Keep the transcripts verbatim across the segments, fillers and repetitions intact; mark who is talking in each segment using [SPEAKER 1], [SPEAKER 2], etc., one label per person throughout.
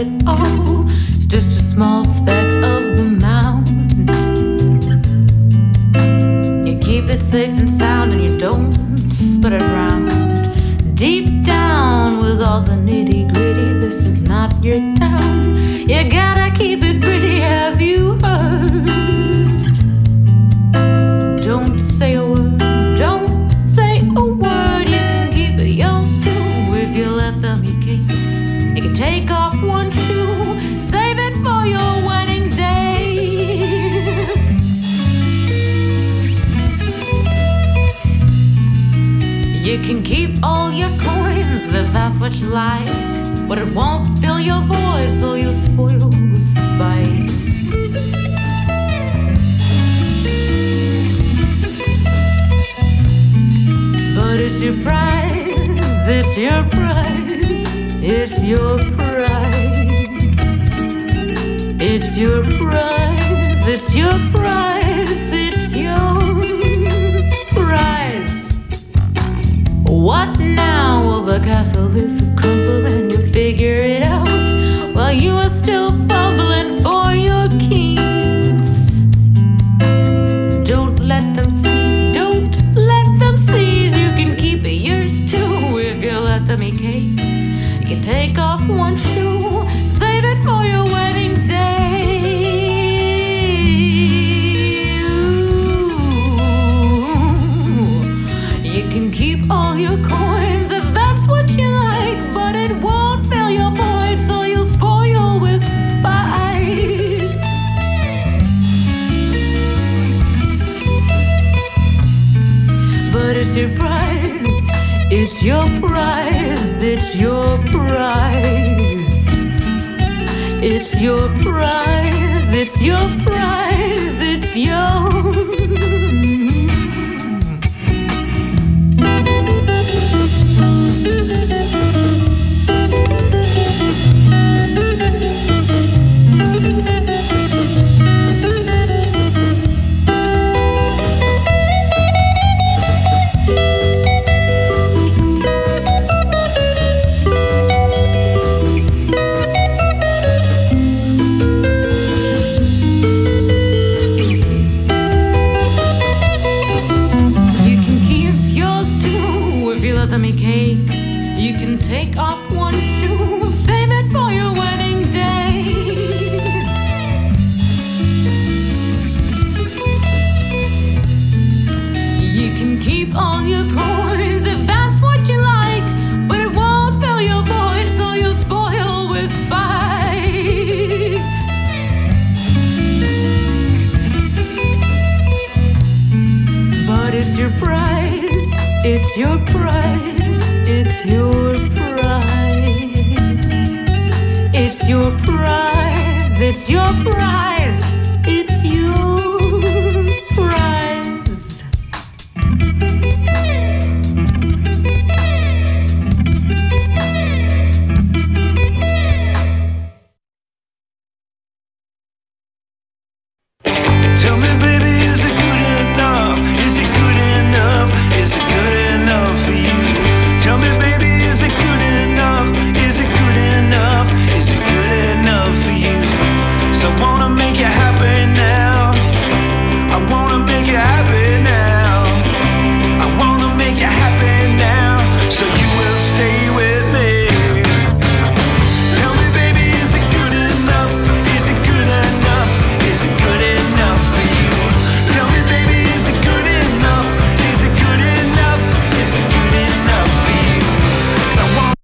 [SPEAKER 1] it all. It's just a small speck of the mountain. You keep it safe and sound and you don't spread it around. Deep down with all the nitty gritty, this is not your town. You gotta keep it pretty, have you heard? Don't say a word, don't say a word. You can keep it yours too if you let them eat cake. You can take off one shoe, save it for your wedding day. You can keep all your coins if that's what you like, but it won't fill your void, so you'll spoil with spite. But it's your prize, it's your prize, it's your prize. It's your prize, it's your prize, it's your prize. What now? Well, the castle is a crumble and you figure it out while you are still fumbling for your keys. Don't let them see, don't let them seize. You can keep it yours too if you let them eat cake. You can take off one shoe, save it for your wedding day. You can keep all your coins if that's what you like, but it won't fill your void, so you'll spoil with spite. But it's your prize, it's your prize, it's your prize. It's your prize, it's your prize, it's your me cake. You can take off one shoe, save it for your wedding day. You can keep all your coins if that's what you like, but it won't fill your void, so you'll spoil with spite. But it's your prize, it's your prize, it's your prize. It's your prize, it's your prize, it's your prize.
[SPEAKER 2] Tell me, baby, is it good enough? Is it good enough? Is it good enough for you? Tell me, baby, is it good enough? Is it good enough? Is it good enough for you? So I wanna make you happy now. I wanna make you happy now. I wanna make you happy now. So you will stay with me. Tell me, baby, is it good enough? Is it good enough? Is it good enough for you? Tell me, baby, is it good enough? Is it good enough? Is it good enough for you? 'Cause I want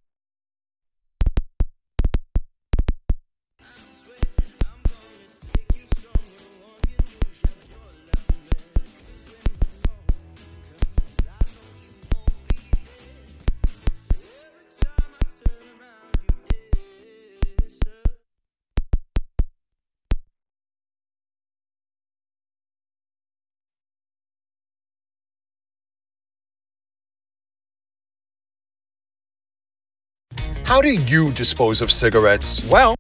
[SPEAKER 3] How do you dispose of cigarettes?
[SPEAKER 4] Well,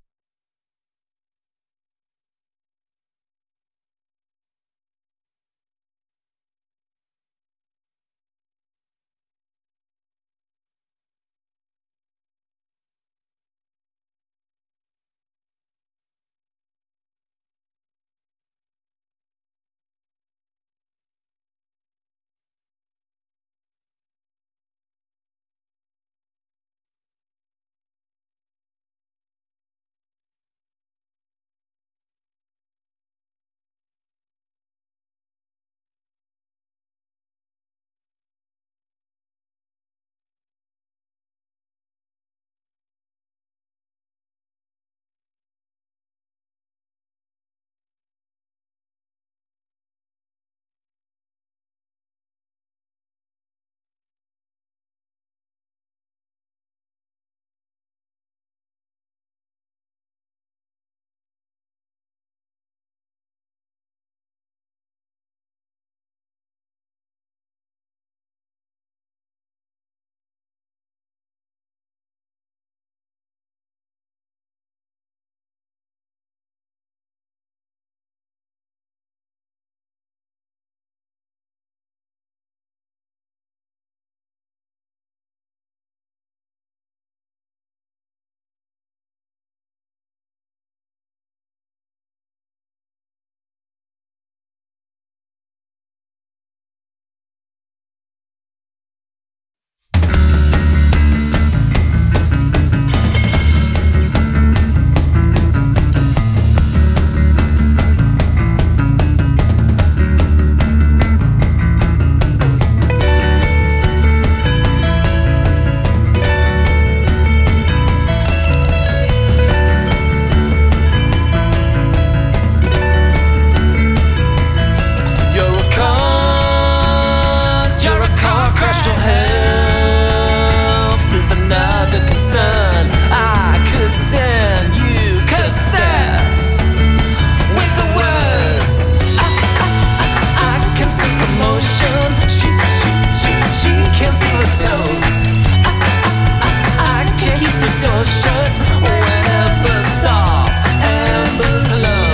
[SPEAKER 4] Menstrual health is another concern. I could send you cassettes with the words. I, I, I, I can sense the motion. She, she, she, she can feel the toes. I, I, I, I can't keep the door shut whenever soft amber glows.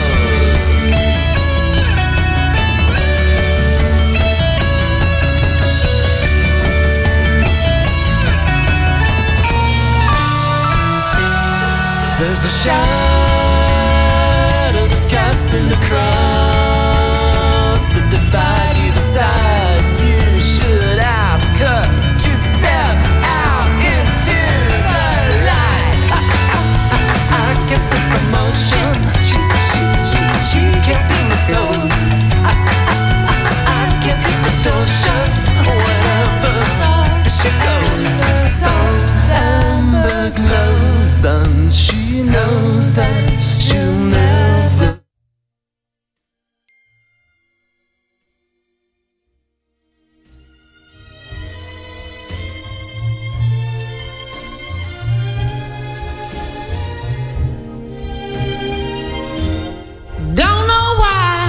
[SPEAKER 4] There's a shadow that's casting across the divide. You decide you should ask her to step out into the light. I, I, I, I can sense the motion. She, she, she, she can't feel the toes. I, I, I, I can't keep the door shut whenever she goes. Soft amber glows, and she knows that she'll never.
[SPEAKER 1] Don't know why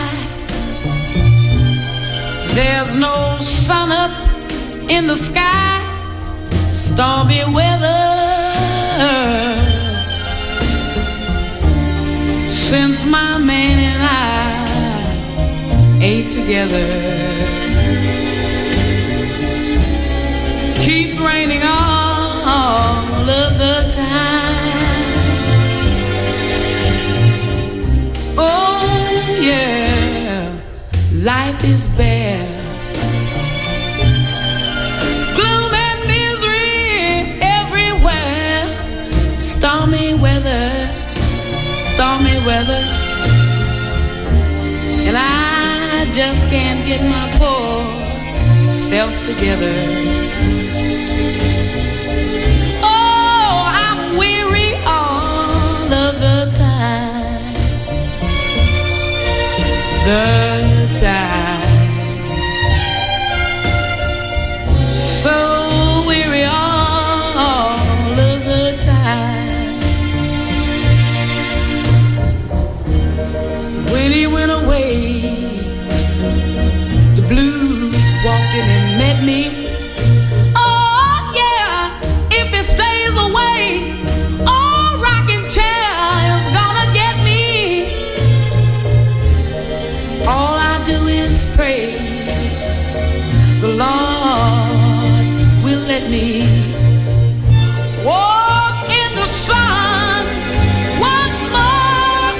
[SPEAKER 1] there's no sun up in the sky. Stormy weather since my man and I ain't together. Keeps raining all of the time. Oh yeah, life is bare. Gloom and misery everywhere. Stormy weather, stormy weather, and I just can't get my poor self together. Oh, I'm weary all of the time, the time, so weary all of the time. When he went away, the blues walked in and met me. Oh yeah, if he stays away, oh, rocking chair is gonna get me. All I do is pray the Lord will let me walk in the sun once more.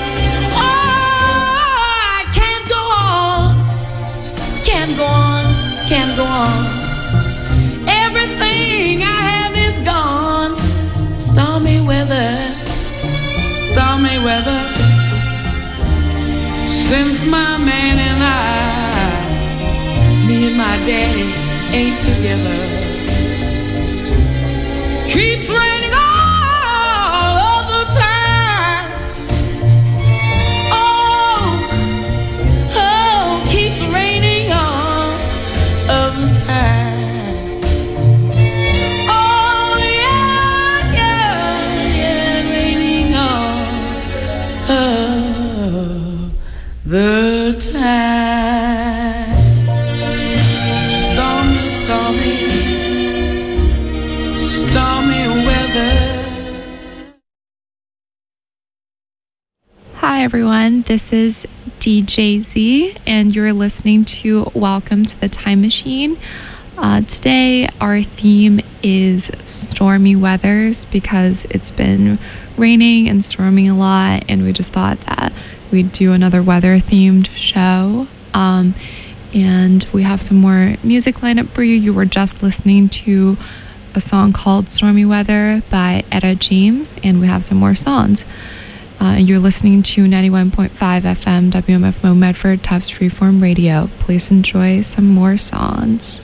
[SPEAKER 1] Oh, I can't go on, can't go on, can't go on. Everything I have is gone. Stormy weather, stormy weather, since my man and I, me and my daddy ain't together. Keeps raining all of the time. Oh, oh, keeps raining all of the time. Oh yeah, yeah, yeah, raining all of the time. Stormy, stormy, stormy weather.
[SPEAKER 5] Hi everyone, this is D J Z and you're listening to Welcome to the Time Machine. Uh, today our theme is stormy weathers because it's been raining and storming a lot, and we just thought that we'd do another weather themed show. Um, and we have some more music lined up for you. You were just listening to a song called Stormy Weather by Etta James, and we have some more songs. Uh, you're listening to ninety-one point five F M W M F Mo Medford, Tufts Freeform Radio. Please enjoy some more songs.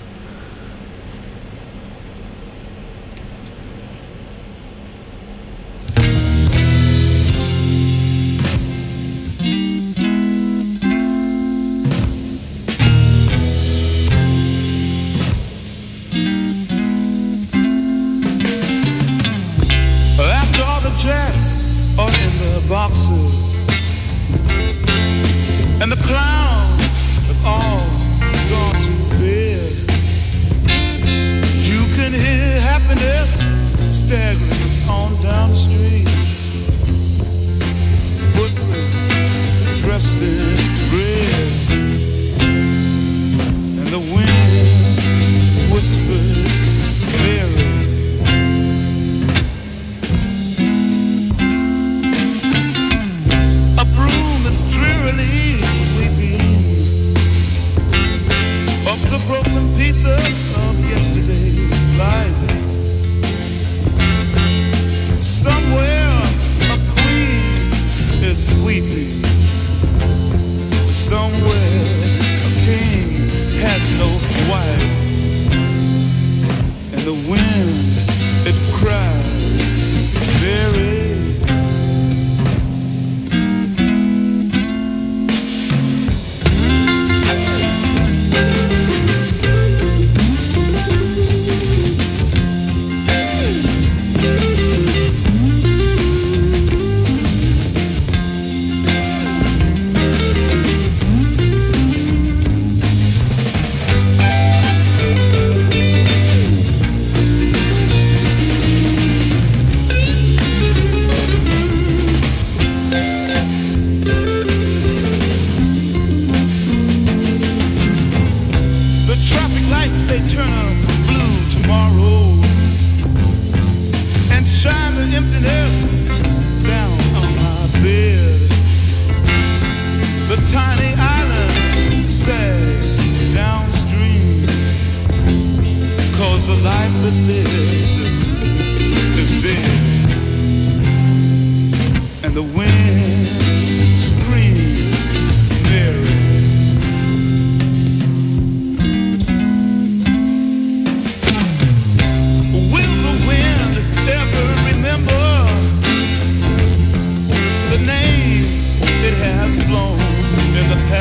[SPEAKER 2] say turn a blue tomorrow and shine the emptiness down on my bed. The tiny island sags downstream, 'cause the life that lives is dead. And the wind screams merry. Will the wind ever remember the names it has blown in the past?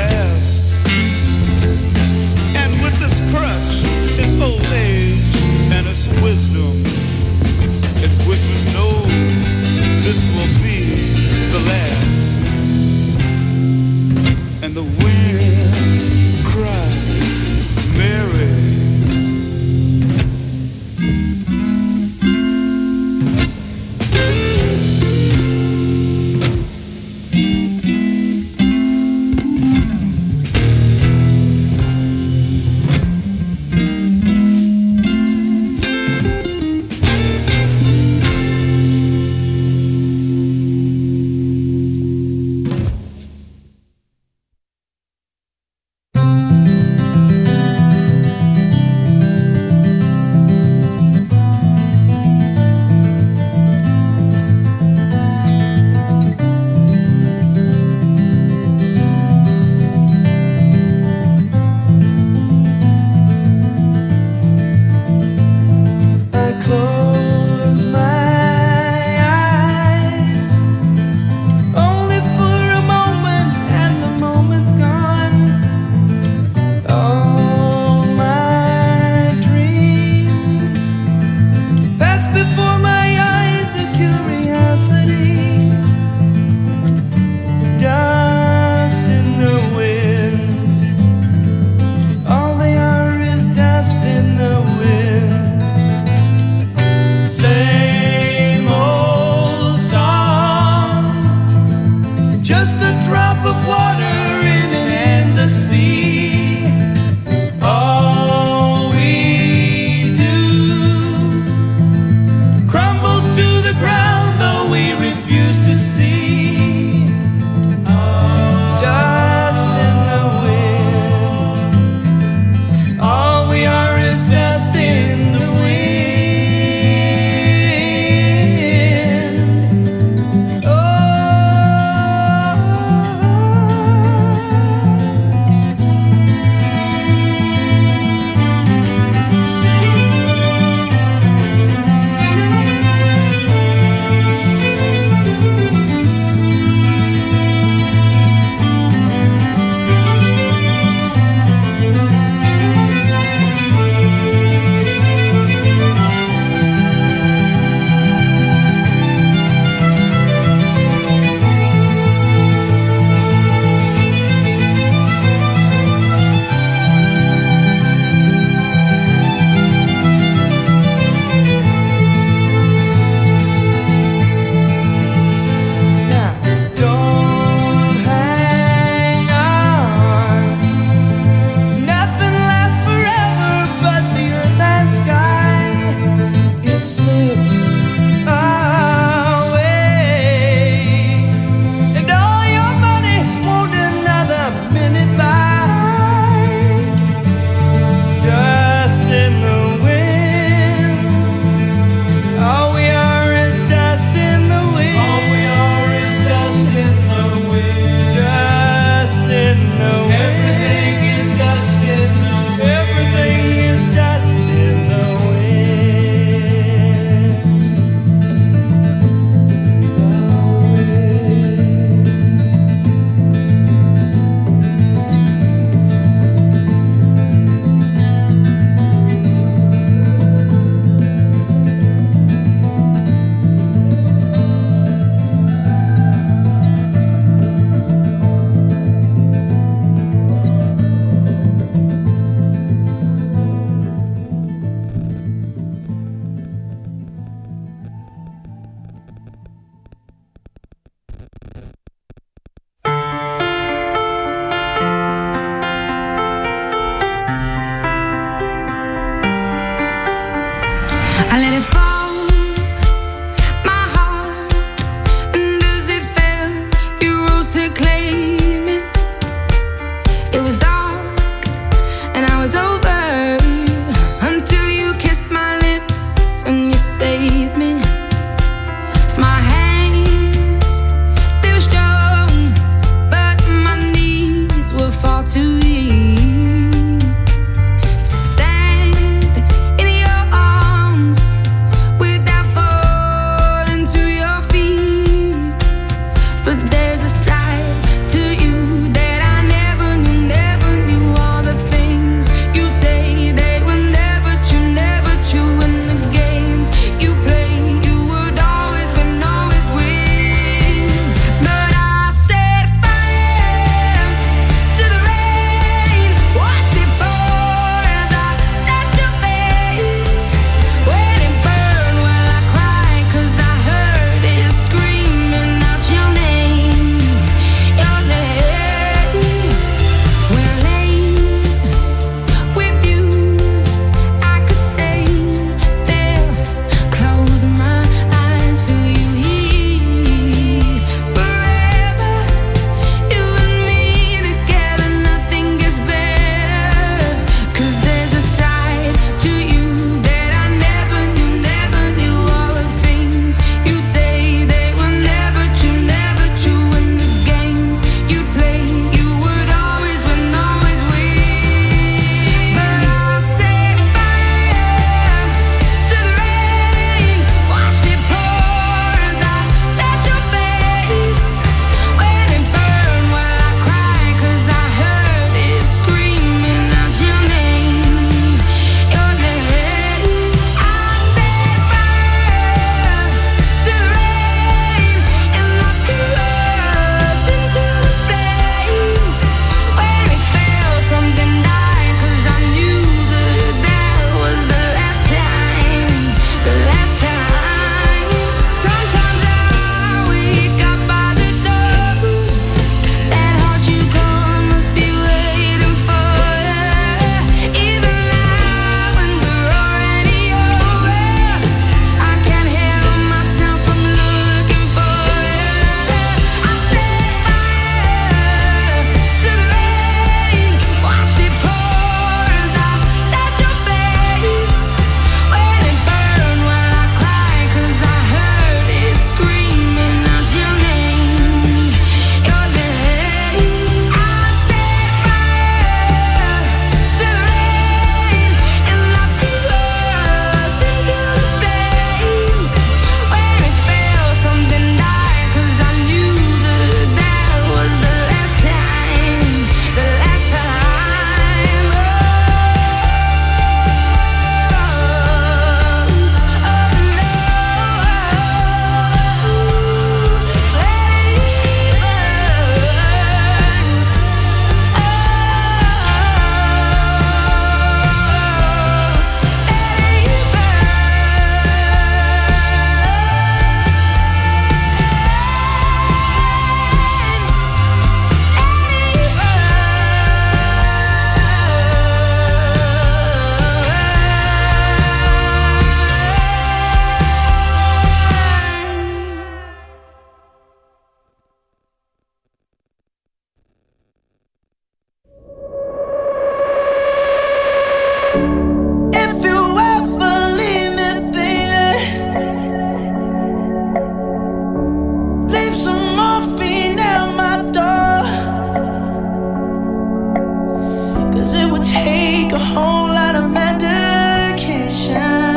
[SPEAKER 2] take a whole lot of medication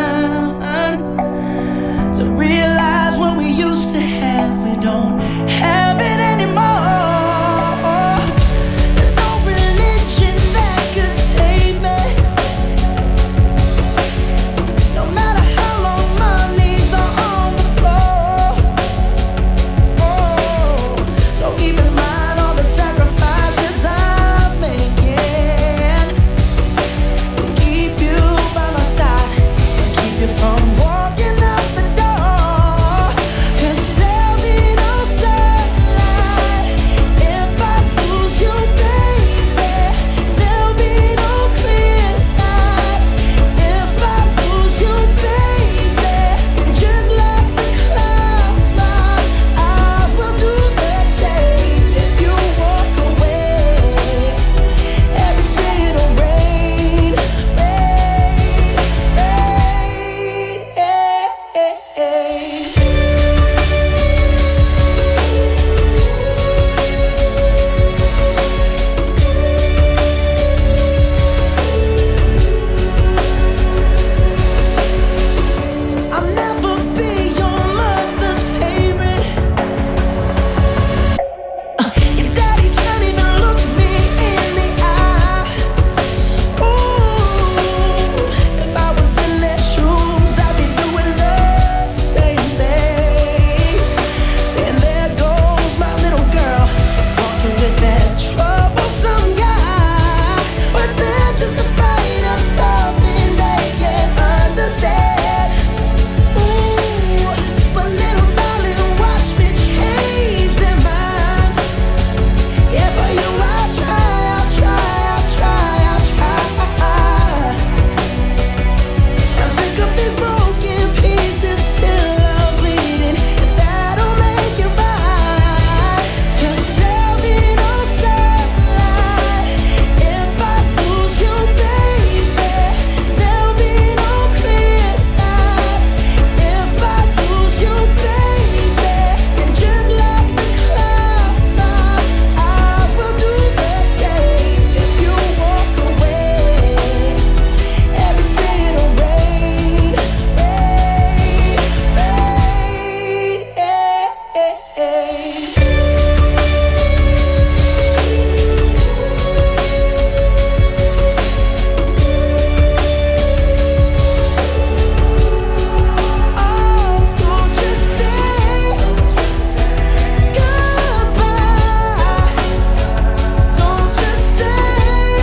[SPEAKER 2] to realize what we used to have, we don't have it anymore. There's no religion that could save me, no matter how long my knees are on the floor. Oh, so keep in mind all the sacrifices I'm making to keep you by my side and keep you from walking out the door. 'Cause there'll be no sunlight if I lose you, baby. There'll be no clear skies if I lose you, baby. Just like the clouds, my eyes will do the same. If you walk away, every day it'll rain, rain, rain, hey. I'll never be your mother's favorite. Uh, your daddy can't even look me in the eye. Ooh, if I was in their shoes, I'd be doing the same thing. Saying there goes my little girl, walking with that troublesome guy. But they're just afraid of something they can't understand. Ooh, but little darling, watch me change their minds. Yeah, for you I'll try, I'll try, I'll try, I'll try. And pick up these broken pieces till I'm bleeding, if that'll make it right. 'Cause there'll be no sunlight if I lose you, baby. There'll be no clear skies if I lose you, baby. And just like the clouds, my eyes will do the same. If you walk away, every day it'll rain, rain, rain, hey, hey. Oh, don't just say goodbye. Don't just say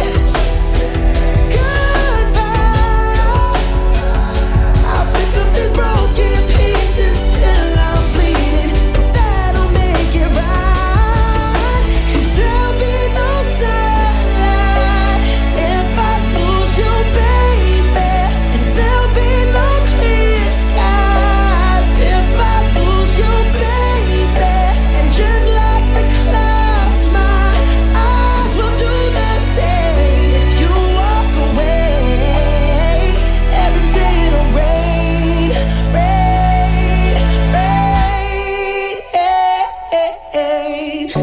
[SPEAKER 2] goodbye. I'll pick up these broken pieces till I'm bleeding, if that'll make it right. 'Cause there'll be no sunlight if I lose you, baby. And there'll be no clear skies if I lose you, baby. And just like the clouds, my eyes will do the same. If you walk away, every day it'll rain, rain, rain, hey, hey.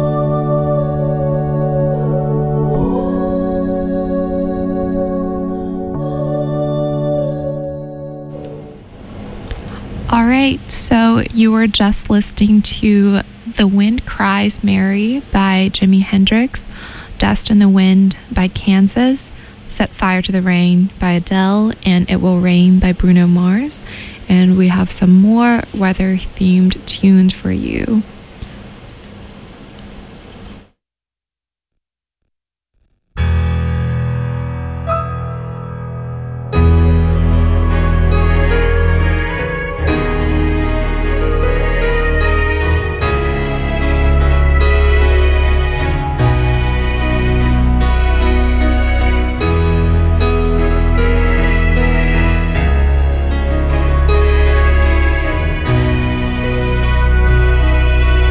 [SPEAKER 5] All right, so you were just listening to The Wind Cries Mary by Jimi Hendrix, Dust in the Wind by Kansas, Set Fire to the Rain by Adele, and It Will Rain by Bruno Mars. And we have some more weather-themed tunes for you.
[SPEAKER 2] If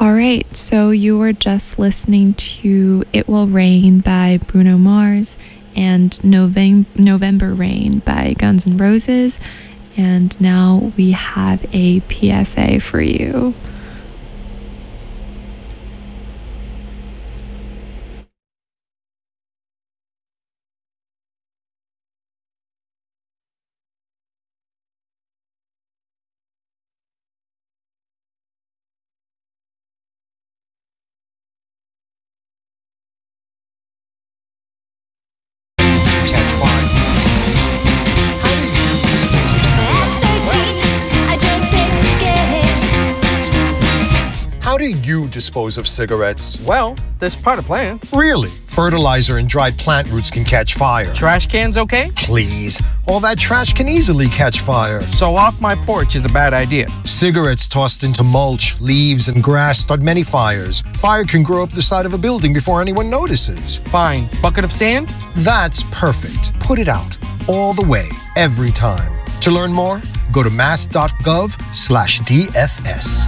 [SPEAKER 5] All right, so you were just listening to It Will Rain by Bruno Mars and Novem- November Rain by Guns N' Roses. And now we have a P S A for you.
[SPEAKER 3] How do you dispose of cigarettes?
[SPEAKER 6] Well, there's potted plants.
[SPEAKER 3] Really? Fertilizer and dried plant roots can catch fire.
[SPEAKER 6] Trash cans okay?
[SPEAKER 3] Please. All that trash can easily catch fire.
[SPEAKER 6] So off my porch is a bad idea.
[SPEAKER 3] Cigarettes tossed into mulch, leaves, and grass start many fires. Fire can grow up the side of a building before anyone notices.
[SPEAKER 6] Fine. Bucket of sand?
[SPEAKER 3] That's perfect. Put it out. All the way. Every time. To learn more, go to mass.gov slash DFS.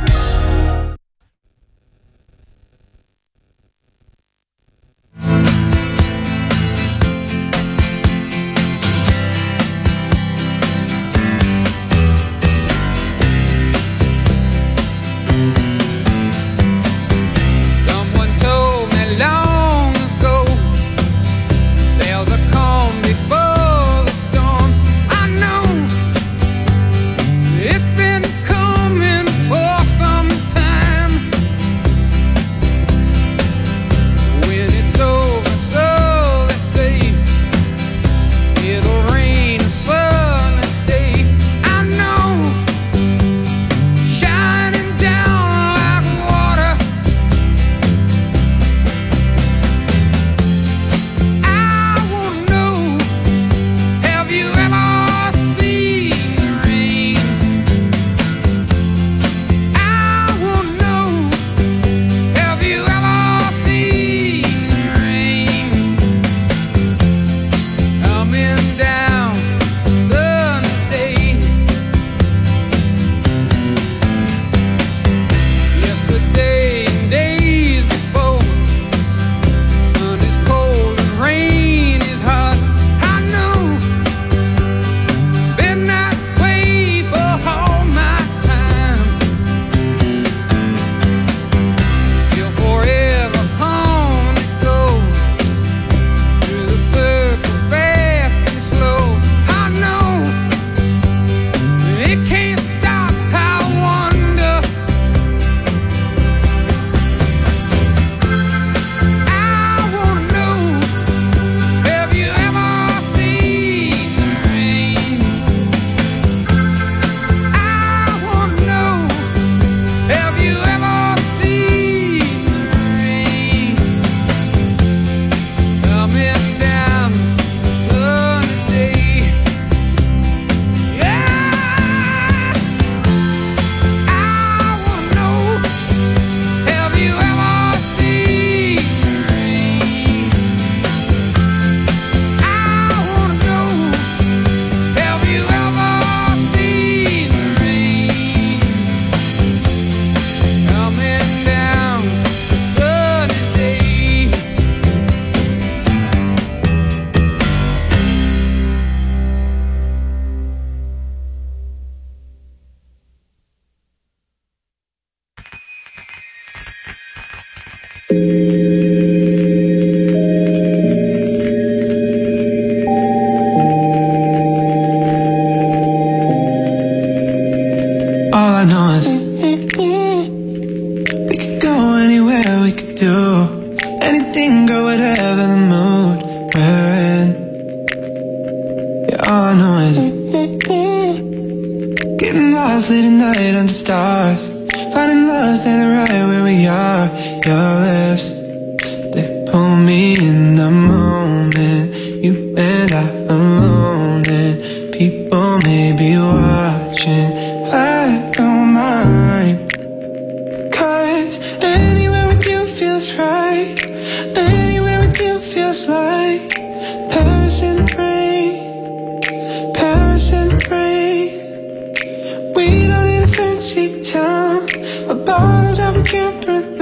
[SPEAKER 2] We don't need a fancy town, a bottles that we can't burn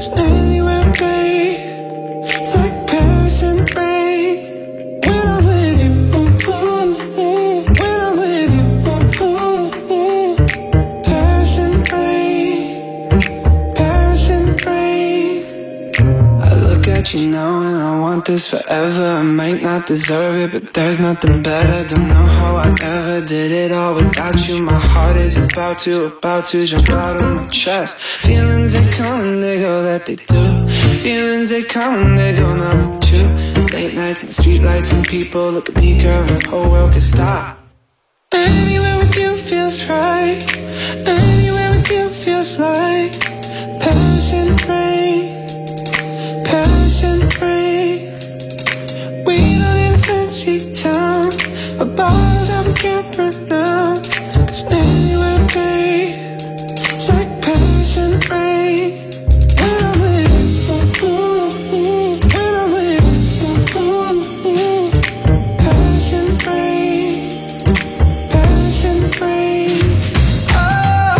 [SPEAKER 2] It's anywhere, babe. It's like Paris and rain. When I'm with you, ooh, ooh, ooh. When I'm with you, ooh, ooh, ooh. Paris and rain, Paris and rain. I look at you now and I want this forever. I might not deserve it, but there's nothing better. Don't know how I ever did it all without you. My heart is about to, about to jump out of my chest. Feelings, they come and they go, that they do. Feelings, they come and they go, now with you. Late nights and streetlights and people look at me, girl, and the whole world could stop. Anywhere with you feels right. Anywhere with you feels like Paris and rain, Paris and rain. We don't need a fancy town, a bars that we can't pronounce. It's anywhere, babe. It's like Paris and rain. When I'm with you, ooh, ooh, ooh. When I'm with you, ooh, ooh, ooh. Paris and rain, Paris and rain. Oh.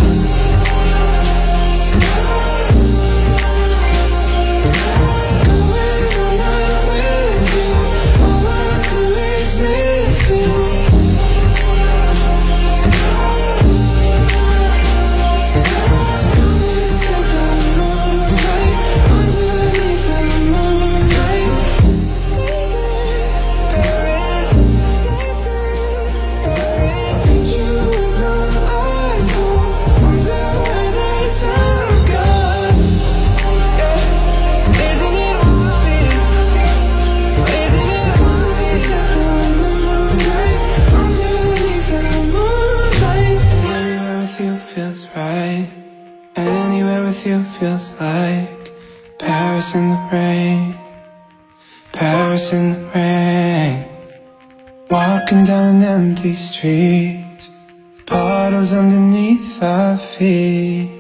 [SPEAKER 2] Going all night with you, all I do is miss you. It's coming to the moonlight, underneath the moonlight. Paris, Paris, Paris. Ain't you with my eyes closed? Wonder where the time goes. Yeah, isn't it obvious? Isn't it obvious that the moonlight, underneath the moonlight? Anywhere with you feels right. Anywhere with you feels like Paris in the rain, Paris in the rain. Walking down an empty street, puddles underneath our feet.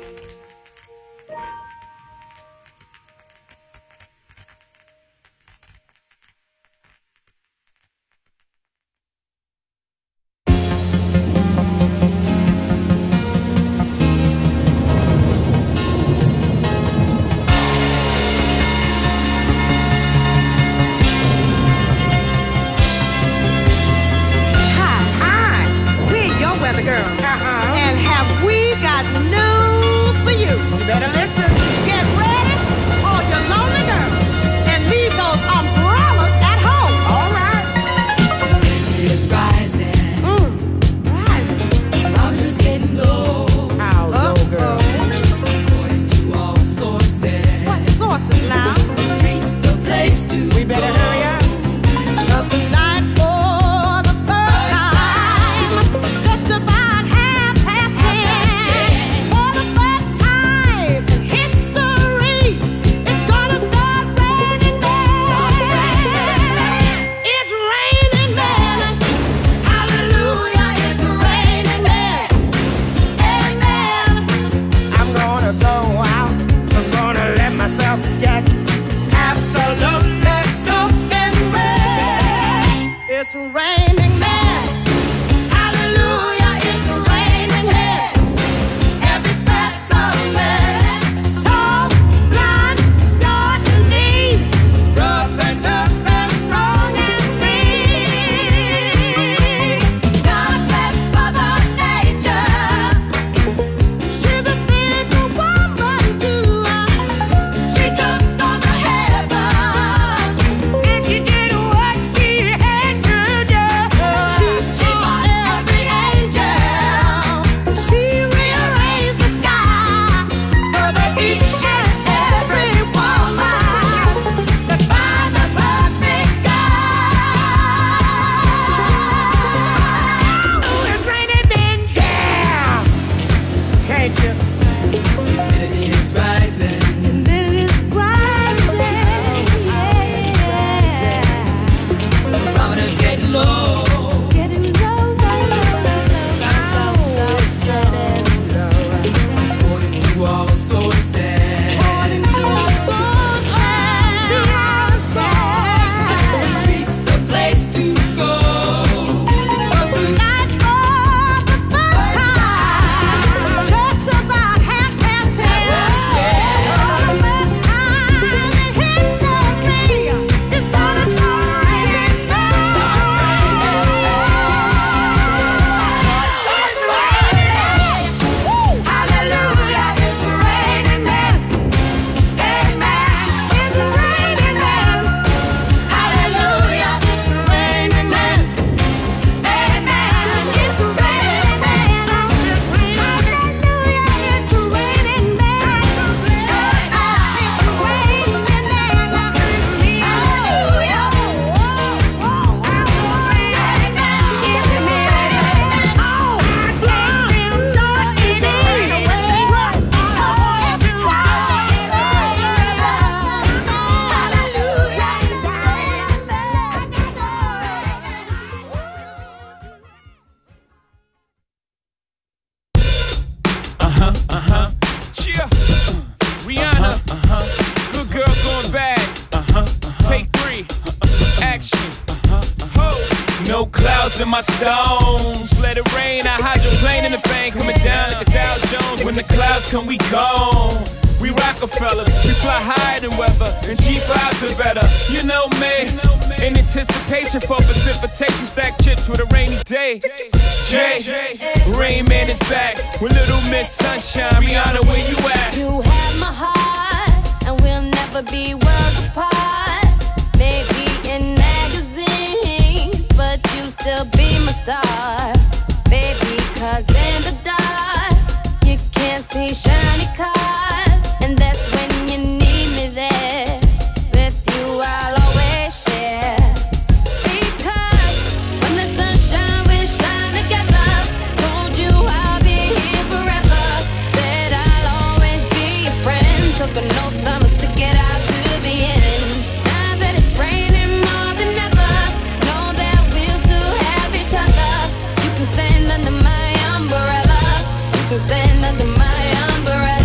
[SPEAKER 7] Hi, hi, we're your weather girl. Uh-huh. And have we got news for you? You better listen. Get ready, all your lonely girls, and leave those umbrellas at home. All right.
[SPEAKER 4] It's rising,
[SPEAKER 7] Mm, rising.
[SPEAKER 4] rockers getting low.
[SPEAKER 7] How low, girl?
[SPEAKER 4] According to all sources,
[SPEAKER 7] What sources now?
[SPEAKER 4] the streets the place to
[SPEAKER 7] We better
[SPEAKER 4] go.
[SPEAKER 7] hurry up. 'Cause tonight, for the first
[SPEAKER 4] First
[SPEAKER 7] time, just about half past ten,
[SPEAKER 4] ten.
[SPEAKER 7] for the first time in history, it's gonna start raining men. It's raining men.
[SPEAKER 4] Hallelujah, it's raining men.
[SPEAKER 7] Amen. I'm gonna go out. I'm gonna let myself get absolutely soaking wet. It's raining men. Hallelujah, it's raining men. Every specimen, tall, blind, dark and neat, rough and tough and strong and mean.
[SPEAKER 4] God bless Mother Nature.
[SPEAKER 7] She's a single woman too.
[SPEAKER 4] She took on the heaven.
[SPEAKER 7] And she did what she had to do. She,
[SPEAKER 4] She fought every angel.
[SPEAKER 7] she rearranged the sky so that each and every woman could find the perfect God. Ooh, it's raining men, yeah. Can't you?
[SPEAKER 4] It is rising.
[SPEAKER 7] And then it's rising, yeah.
[SPEAKER 4] The barometer's getting low.
[SPEAKER 7] Getting low, low, low, low, low. It's getting low.
[SPEAKER 4] According to all sources,
[SPEAKER 7] According to our sources,
[SPEAKER 4] the streets the place to go.
[SPEAKER 7] tonight for the first time, just about half past ten,
[SPEAKER 4] Half past ten.
[SPEAKER 7] for the first time
[SPEAKER 8] rocks and my stones. Let it rain, I hydroplane in the bank, coming down like a Dow Jones. When the clouds come, we gone. We Rockefellers, we fly higher than weather, and G fives are better. You know me, in anticipation for precipitation, stack chips with a rainy day. Jay, Rain Man is back with Little Miss Sunshine. Rihanna, where you at?
[SPEAKER 9] You have my heart, and we'll never be worlds apart. Maybe in magazines, but you still be my star. Baby, cause in the dark, you can't see shiny cars. And that's when you need me there. With you I'll always share. Because when the sunshine we shine together. Told you I'll be here forever. Said I'll always be your friend. Took an oath I'ma stick it out to the end. Now that it's raining more than ever, know that we'll still have each other. You can stand under my umbrella. You can stand under my umbrella.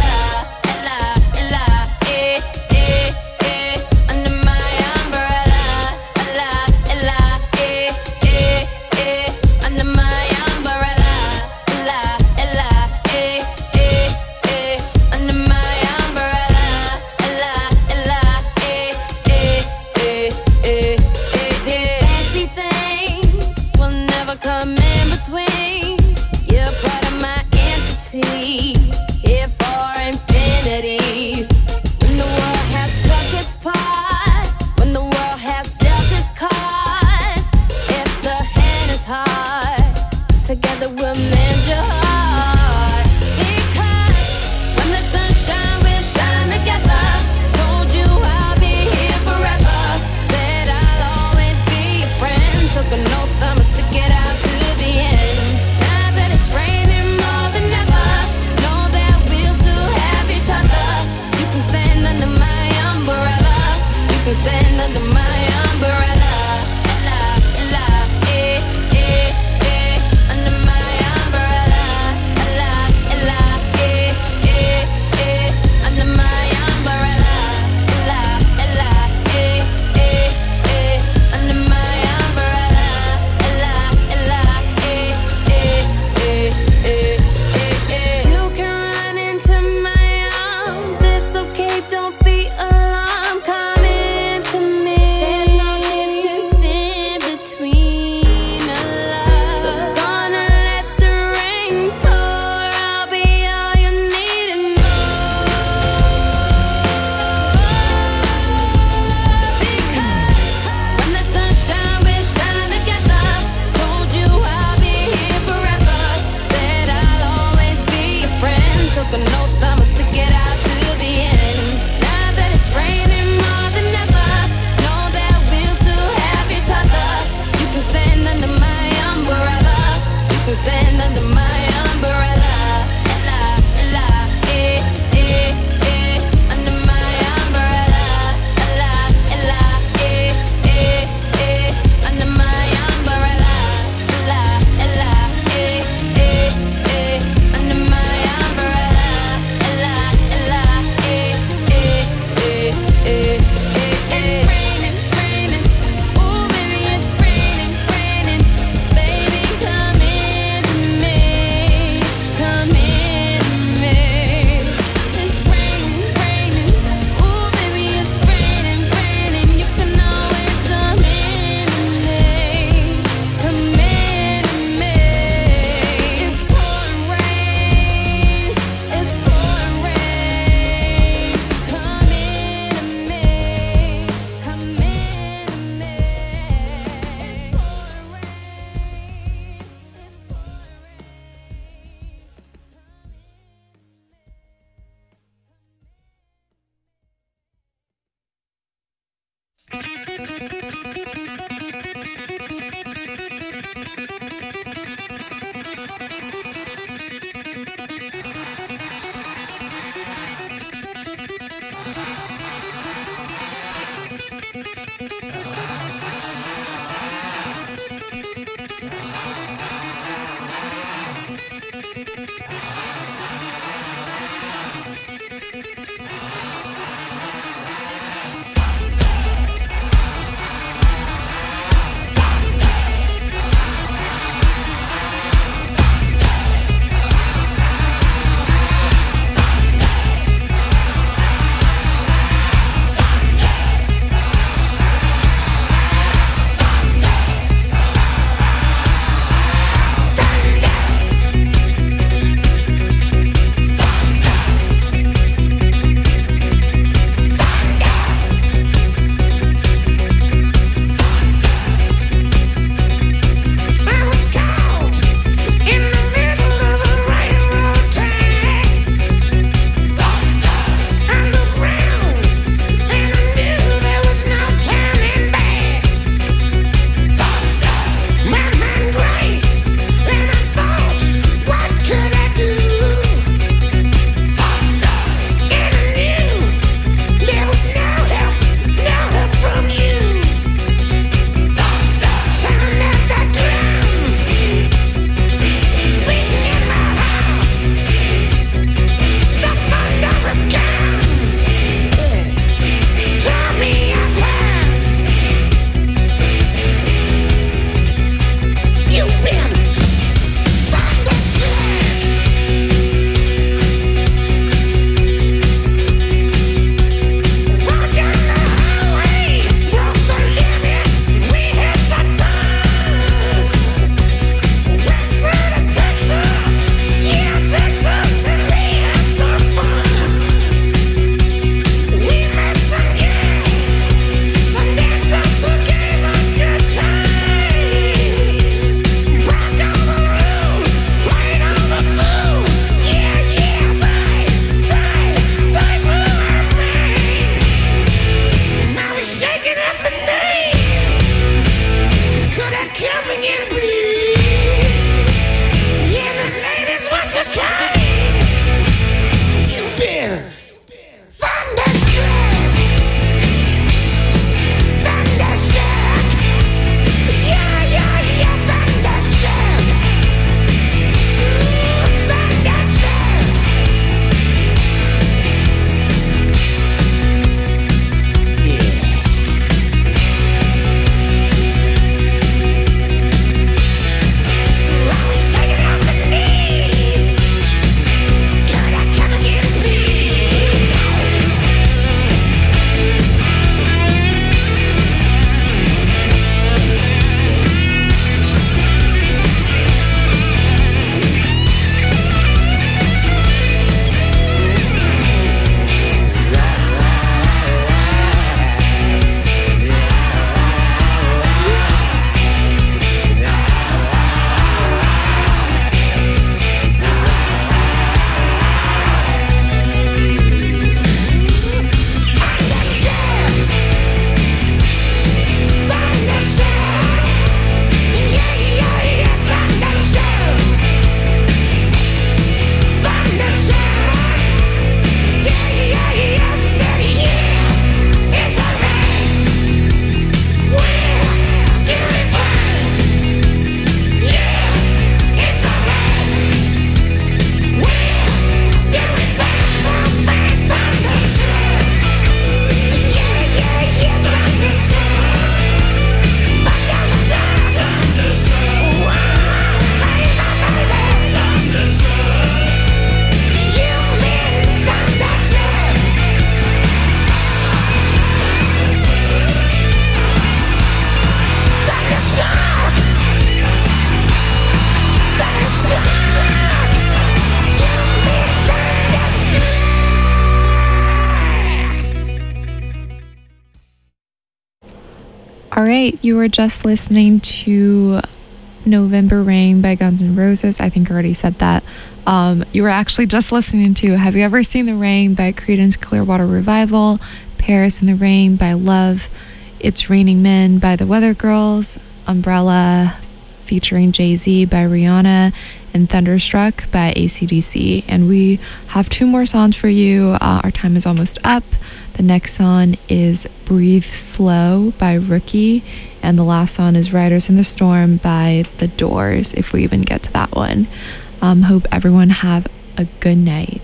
[SPEAKER 5] All right, you were just listening to November Rain by Guns N' Roses. I think I already said that. Um, you were actually just listening to Have You Ever Seen the Rain by Creedence Clearwater Revival, Paris in the Rain by Love, It's Raining Men by the Weather Girls, Umbrella featuring Jay-Z by Rihanna, and Thunderstruck by A C D C. And we have two more songs for you. Uh, our time is almost up. The next song is Breathe Slow by Rookie, and the last song is Riders in the Storm by The Doors, if we even get to that one. Um, hope everyone have a good night.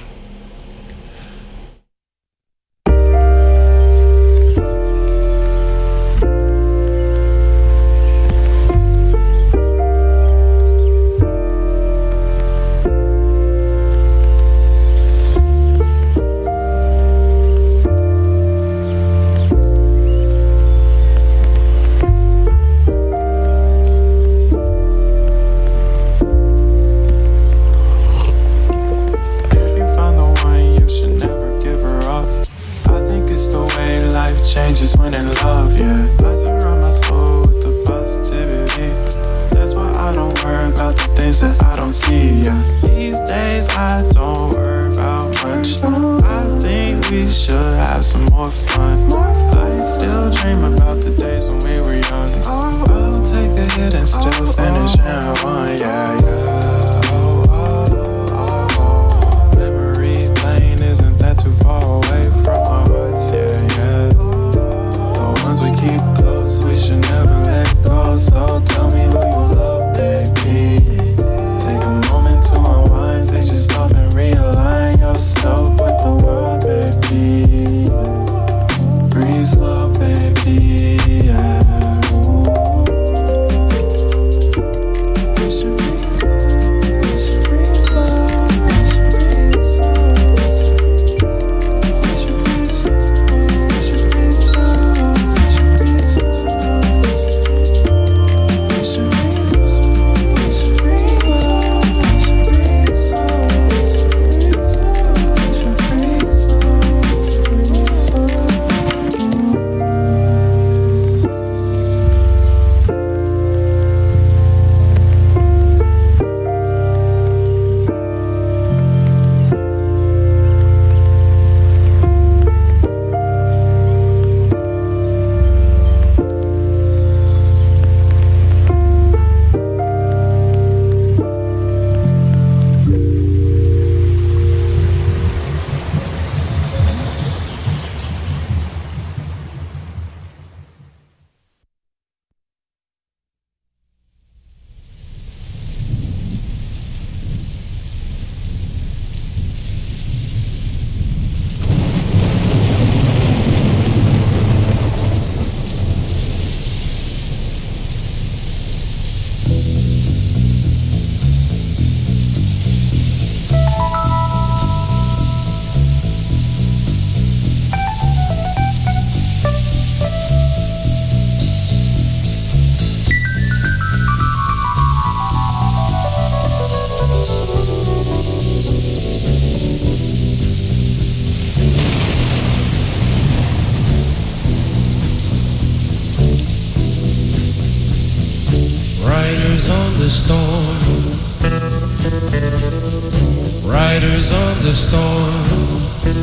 [SPEAKER 10] Changes when in love, yeah. I surround my soul with the positivity. That's why I don't worry about the things that I don't see, yeah. These days I don't worry about much. I think we should have some more fun. I still dream about the days when we were young. I'll take a hit and still finish and have one, yeah, yeah. Oh, oh, oh, oh. Memory lane isn't that too far away from our hearts, yeah, yeah. Once we keep close, we should never let go. So tell me who you love, baby. Take a moment to unwind, fix yourself and realign yourself with the world, baby. Breathe slow, baby, yeah. You should breathe slow, you should breathe slow, you should breathe slow, you should breathe slow, you should breathe slow.
[SPEAKER 11] Riders on the storm, riders on the storm.